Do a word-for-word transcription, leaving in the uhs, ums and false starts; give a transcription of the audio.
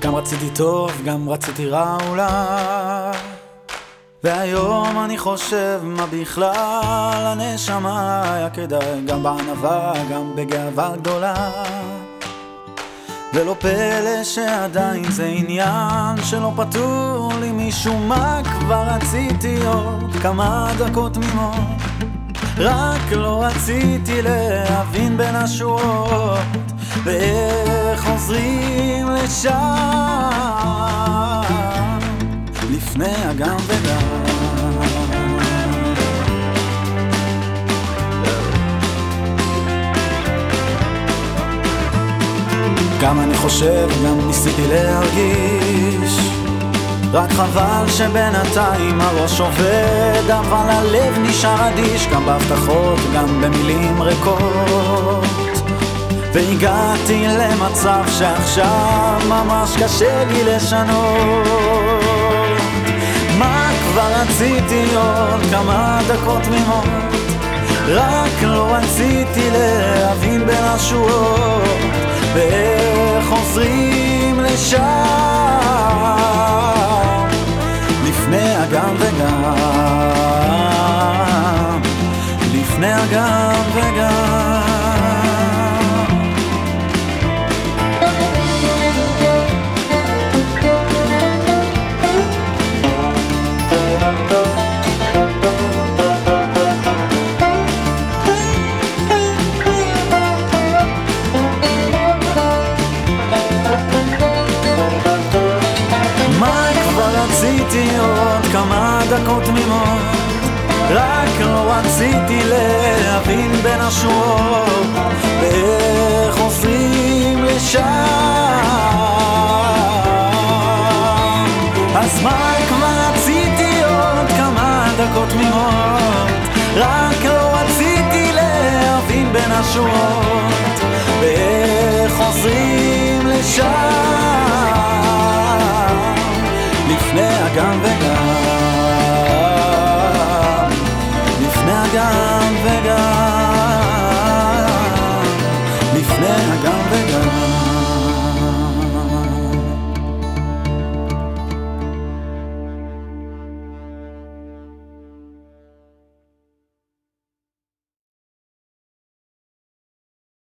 גם רציתי טוב, גם רציתי רע אולי, והיום אני חושב מה בכלל הנשמה היה כדאי, גם בענווה, גם בגאווה גדולה. ולא פלא שעדיין זה עניין שלא פתור לי משום מה. כבר רציתי עוד כמה דקות תמימות, רק לא רציתי להבין בין השורות ואיך חוזרים לשם לפני הגם וגם. גם אני חושב, גם ניסיתי להרגיש, רק חבל שבינתיים הראש עובד, אבל הלב נשאר אדיש, גם בהבטחות, גם במילים ריקות. והגעתי למצב שעכשיו ממש קשה לי לשנות. מה כבר רציתי עוד כמה דקות תמימות, רק לא רציתי להבין בין השורות ואיך חוזרים לשם לפני הגם וגם, לפני הגם וגם. רציתי עוד כמה דקות תמימות, רק לא רציתי להבין בין השורות ואיך חוזרים לשם. אז מה כבר רציתי עוד כמה דקות תמימות, רק לא רציתי להבין בין השורות ואיך חוזרים לשם לפני הגם וגם, לפני הגם וגם.